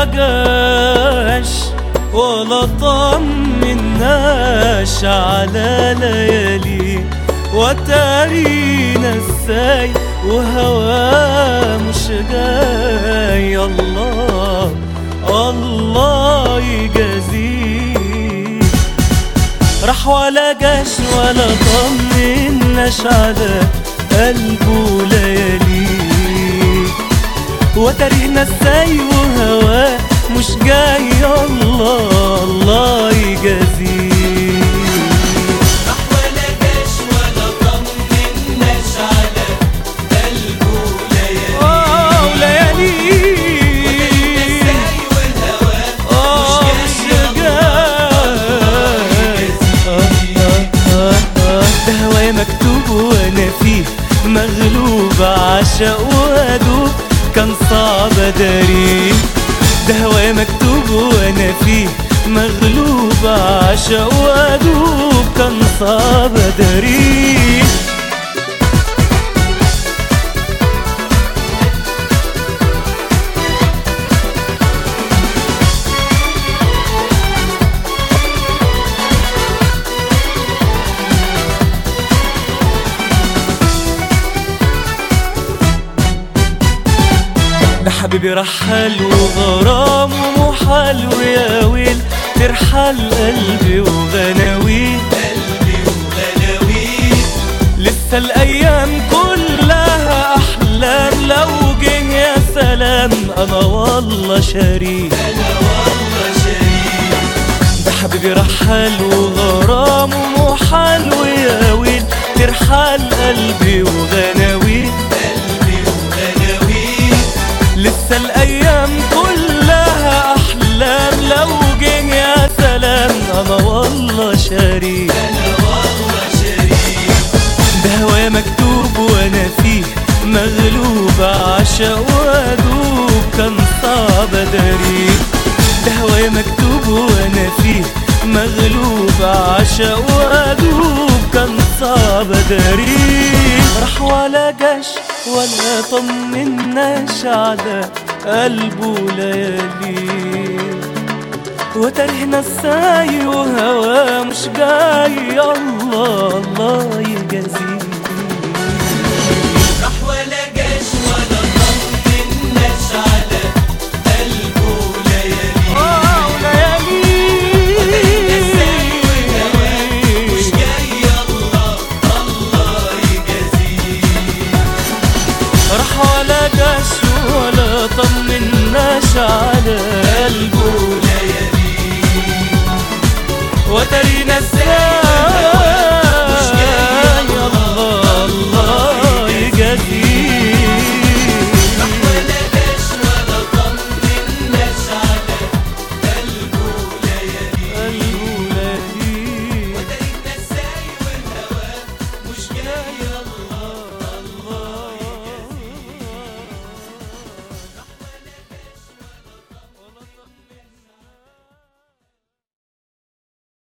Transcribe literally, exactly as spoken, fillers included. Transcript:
ما جاش ولا طمناش على ليالي، وتارينا ازاي وهوا مش جاي. الله الله يجازيه، راح ولا جاش ولا طمناش على قلبه ليالي، وتاريخنا ازاي وهواه مش جاي. الله الله يجازيه، راح ولا جاش ولا طمناش على قلبه ليالي، اه وليالي وتاريخنا ازاي وهواه اه مش جاي. ده هوايا مكتوب وانا فيه مغلوب، عشق وادوب كان صعب اداريه. ده هوايا مكتوب وانا فيه مغلوب، عشق وادوب كان صعب اداريه. ده حبيبي رحل وغرامه محال، ويا ويل ترحل قلبي وغناويه. قلبي وغلاويه لسه الايام كلها احلام، لو جه يا سلام انا والله شريك. انا والله شريك. ده حبيبي رحل وغرامه محال، ويا ويل ترحل قلبي وغناويه. قلبي وغلاويه لسه الايام كلها احلام، لو جه يا سلام انا والله شريك. انا والله شريك. ده هوايا مكتوب وانا فيه مغلوب، عشق وادوب كان صعب اداريه. ده هوايا مكتوب وانا فيه مغلوب، عشق وادوب كان صعب اداريه. راح ولا جاش ولا طمناش على قلبه ليالي، وتاريخنا ازاي وهوا مش جاي. الله الله يجازيه، راح ولا جاش ولا طمناش على قلبه ليالي، اه وتاريخنا ازاي وهواه مش وليالي. جاي. الله الله يجازيه، راح ولا جاش ولا طمناش على قلبه ليالي وتارينا ازاي